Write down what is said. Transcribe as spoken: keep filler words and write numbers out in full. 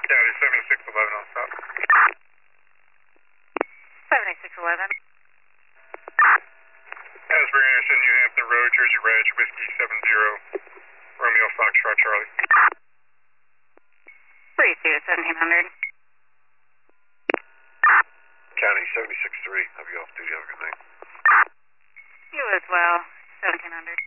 County seventy-six eleven on stop. seventy-six eleven. Asbury Anderson, New Hampton Road, Jersey Reg, Whiskey seven zero, Romeo Foxtrot Charlie. three two, seventeen hundred. County seventy-six three, have you off duty, have a good night. You as well, seventeen hundred.